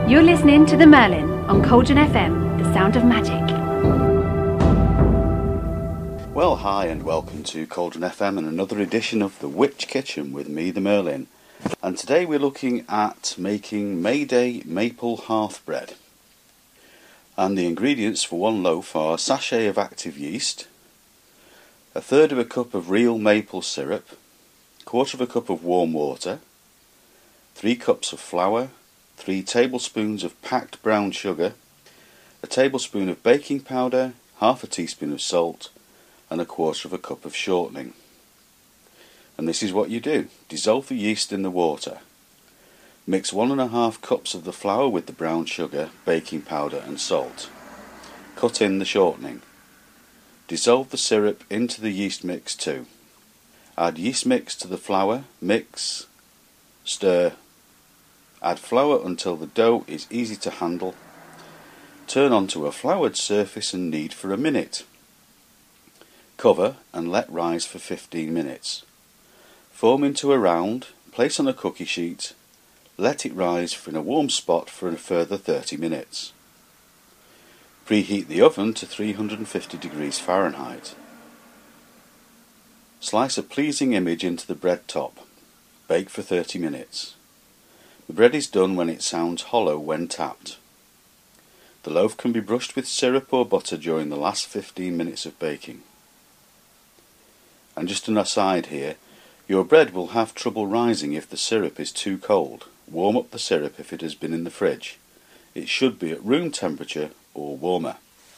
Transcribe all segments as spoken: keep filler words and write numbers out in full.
You're listening to The Merlin on Cauldron F M, the sound of magic. Well, hi and welcome to Cauldron F M and another edition of The Witch Kitchen with me, The Merlin. And today we're looking at making Mayday maple hearth bread. And the ingredients for one loaf are a sachet of active yeast, a third of a cup of real maple syrup, a quarter of a cup of warm water, three cups of flour, three tablespoons of packed brown sugar, a tablespoon of baking powder, half a teaspoon of salt, and a quarter of a cup of shortening. And this is what you do. Dissolve the yeast in the water. Mix one and a half cups of the flour with the brown sugar, baking powder and salt. Cut in the shortening. Dissolve the syrup into the yeast mix too. Add yeast mix to the flour, mix, stir. Add flour until the dough is easy to handle. Turn onto a floured surface and knead for a minute. Cover and let rise for fifteen minutes. Form into a round, place on a cookie sheet, let it rise in a warm spot for a further thirty minutes. Preheat the oven to three hundred fifty degrees Fahrenheit. Slice a pleasing image into the bread top. Bake for thirty minutes. The bread is done when it sounds hollow when tapped. The loaf can be brushed with syrup or butter during the last fifteen minutes of baking. And just an aside here, your bread will have trouble rising if the syrup is too cold. Warm up the syrup if it has been in the fridge. It should be at room temperature or warmer.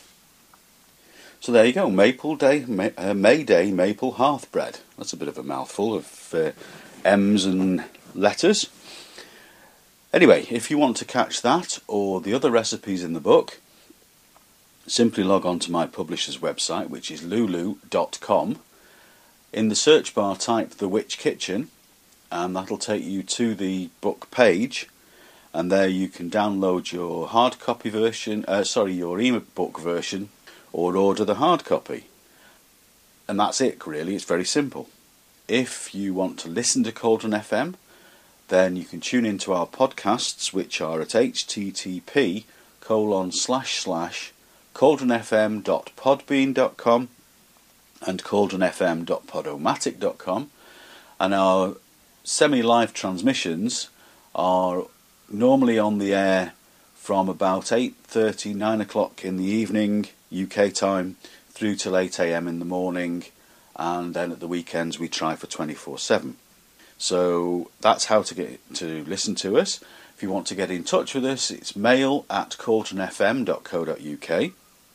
So there you go, Maple Day, May, uh, Mayday maple hearth bread. That's a bit of a mouthful of uh, M's and letters. Anyway, if you want to catch that or the other recipes in the book, simply log on to my publisher's website, which is lulu dot com. In the search bar type The Witch Kitchen, and that'll take you to the book page, and there you can download your hard copy version, uh, sorry, your e-book version, or order the hard copy. And that's it, really. It's very simple. If you want to listen to Cauldron F M, then you can tune into our podcasts, which are at http colon slash slash cauldronfm dot podbean dot com and cauldronfm dot podomatic dot com, and our semi-live transmissions are normally on the air from about eight thirty, nine o'clock in the evening U K time through till eight a m in the morning, and then at the weekends we try for twenty-four seven. So that's how to get to listen to us. If you want to get in touch with us, it's mail at cauldronfm dot co dot uk.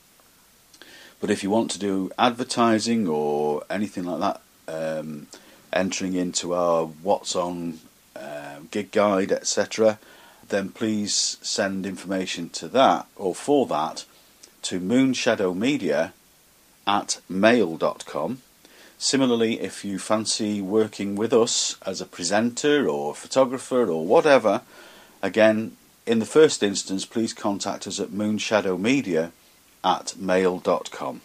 But if you want to do advertising or anything like that, um, entering into our What's On uh, gig guide, et cetera, then please send information to that or for that to moonshadowmedia at mail dot com. Similarly, if you fancy working with us as a presenter or photographer or whatever, again, in the first instance, please contact us at moonshadowmedia at mail dot com.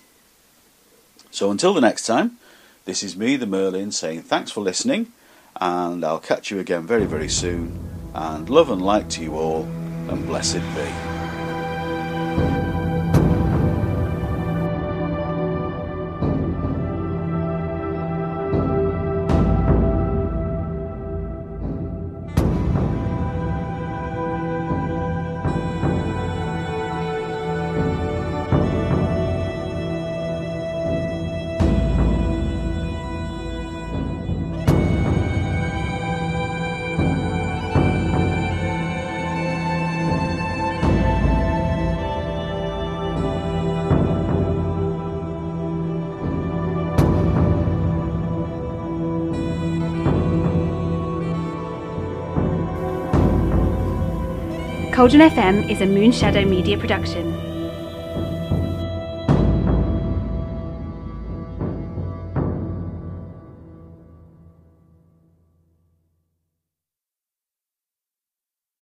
So until the next time, this is me, the Merlin, saying thanks for listening, and I'll catch you again very, very soon, and love and light to you all, and blessed be. Cauldron F M is a Moonshadow Media production.